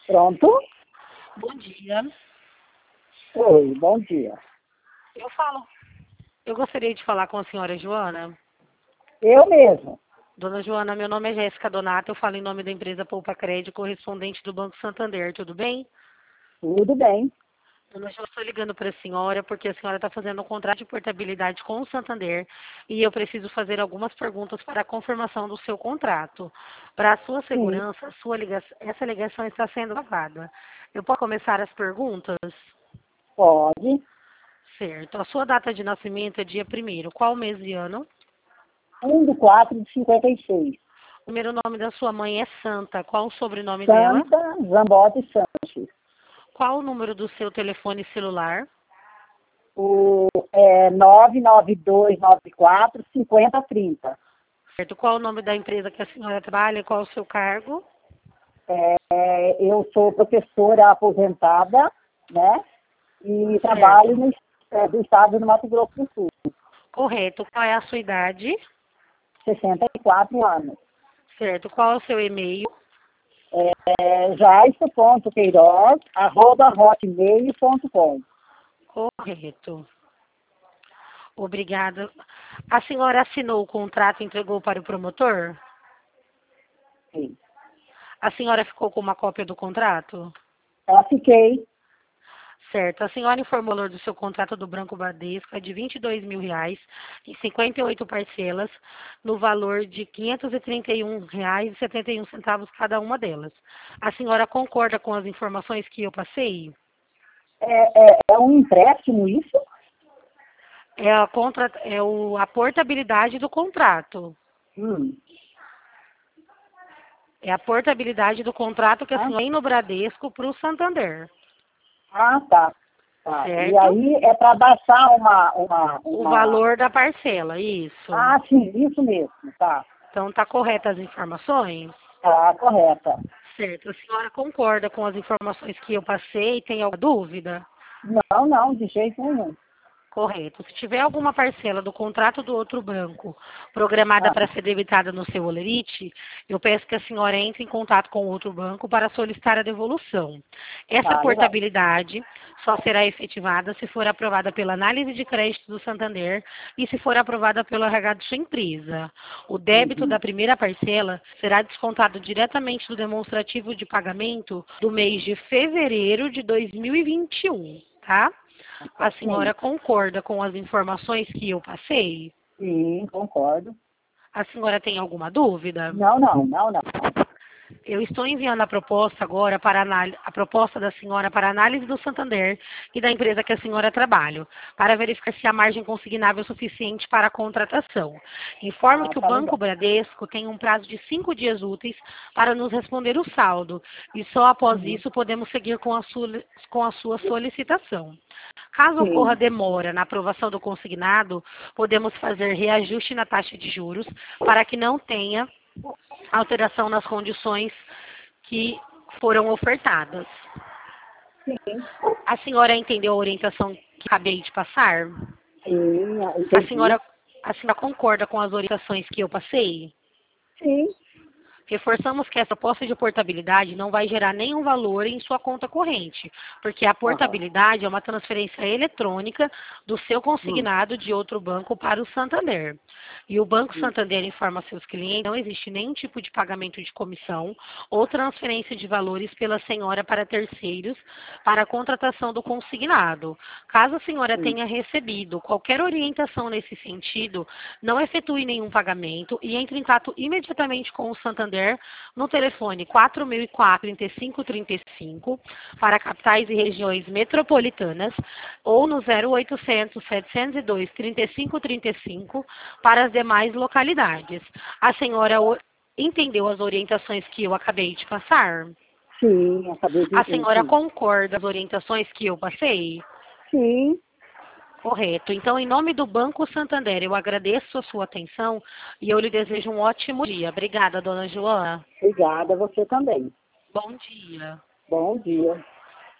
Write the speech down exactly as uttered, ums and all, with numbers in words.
Pronto? Bom dia. Oi, bom dia. Eu falo. Eu gostaria de falar com a senhora Joana. Eu mesmo. Dona Joana, meu nome é Jéssica Donato, eu falo em nome da empresa Poupa Crédito, correspondente do Banco Santander, tudo bem? Tudo bem. Dona Joana, estou ligando para a senhora porque a senhora está fazendo um contrato de portabilidade com o Santander e eu preciso fazer algumas perguntas para a confirmação do seu contrato. Para a sua Sim, segurança, a sua ligação, essa ligação está sendo gravada. Eu posso começar as perguntas? pode. Certo. A sua data de nascimento é dia primeiro. Qual mês e ano? um do quatro de cinquenta e seis. O primeiro nome da sua mãe é Santa. Qual o sobrenome dela? Santa Zambotti Sanches. Qual o número do seu telefone celular? O é, nove nove dois nove quatro cinco zero três zero. Certo. Qual o nome da empresa que a senhora trabalha? Qual o seu cargo? É, eu sou professora aposentada, né? E trabalho Certo. no é, do estado do Mato Grosso do Sul. Correto. Qual é a sua idade? sessenta e quatro anos. Certo. Qual é o seu e-mail? É, jaisto.queiroz, arroba hotmail ponto com. Correto. Obrigada. A senhora assinou o contrato e entregou para o promotor? Sim. A senhora ficou com uma cópia do contrato? Eu fiquei. Certo. A senhora informou o valor do seu contrato do Banco Bradesco é de vinte e dois mil reais em cinquenta e oito parcelas, no valor de quinhentos e trinta e um reais e setenta e um centavos cada uma delas. A senhora concorda com as informações que eu passei? É, é, é um empréstimo isso? É a, contra, é o, a portabilidade do contrato. Hum. É a portabilidade do contrato que a Ah, senhora tem no Bradesco para o Santander. ah, tá. Tá. E Certo? aí é para baixar uma, uma, O uma. valor da parcela, isso. Ah, sim, isso mesmo. Tá. Então, está correta as informações? Tá, correta. Certo. A senhora concorda com as informações que eu passei? Tem alguma dúvida? Não, não, de jeito nenhum. Correto. Se tiver alguma parcela do contrato do outro banco programada Ah, para ser debitada no seu holerite, eu peço que a senhora entre em contato com o outro banco para solicitar a devolução. Essa tá, legal. portabilidade só será efetivada se for aprovada pela análise de crédito do Santander e se for aprovada pelo R H de sua empresa. O débito Uhum. da primeira parcela será descontado diretamente do demonstrativo de pagamento do mês de fevereiro de dois mil e vinte e um, tá? A Sim, senhora concorda com as informações que eu passei? sim, concordo. A senhora tem alguma dúvida? Não, não, não, não. Eu estou enviando a proposta agora para análise, a proposta da senhora para análise do Santander e da empresa que a senhora trabalha, para verificar se há margem consignável suficiente para a contratação. Informo Ah, que o tá Banco legal. Bradesco tem um prazo de cinco dias úteis para nos responder o saldo, e só após Uhum. isso podemos seguir com a, sua- com a sua solicitação. Caso ocorra Sim. demora na aprovação do consignado, podemos fazer reajuste na taxa de juros para que não tenha alteração nas condições que foram ofertadas. Sim, A senhora entendeu a orientação que acabei de passar? sim, A entendi. senhora, a senhora concorda com as orientações que eu passei? Sim. Reforçamos que essa proposta de portabilidade não vai gerar nenhum valor em sua conta corrente, porque a Aham. portabilidade é uma transferência eletrônica do seu Hum. consignado de outro banco para o Santander. E o Banco Hum. Santander informa a seus clientes que não existe nenhum tipo de pagamento de comissão ou transferência de valores pela senhora para terceiros para a contratação do consignado. Caso a senhora Hum. tenha recebido qualquer orientação nesse sentido, não efetue nenhum pagamento e entre em contato imediatamente com o Santander no telefone quatro mil e quatro, trinta e cinco trinta e cinco para capitais e regiões metropolitanas ou no zero oitocentos, setecentos e dois, trinta e cinco trinta e cinco para as demais localidades. A senhora o- entendeu as orientações que eu acabei de passar? Sim, acabei de A ver, senhora sim. concorda com as orientações que eu passei? Sim. Correto. Então, em nome do Banco Santander, eu agradeço a sua atenção e eu lhe desejo um ótimo dia. Obrigada, dona Joana. Obrigada, você também. Bom dia. Bom dia.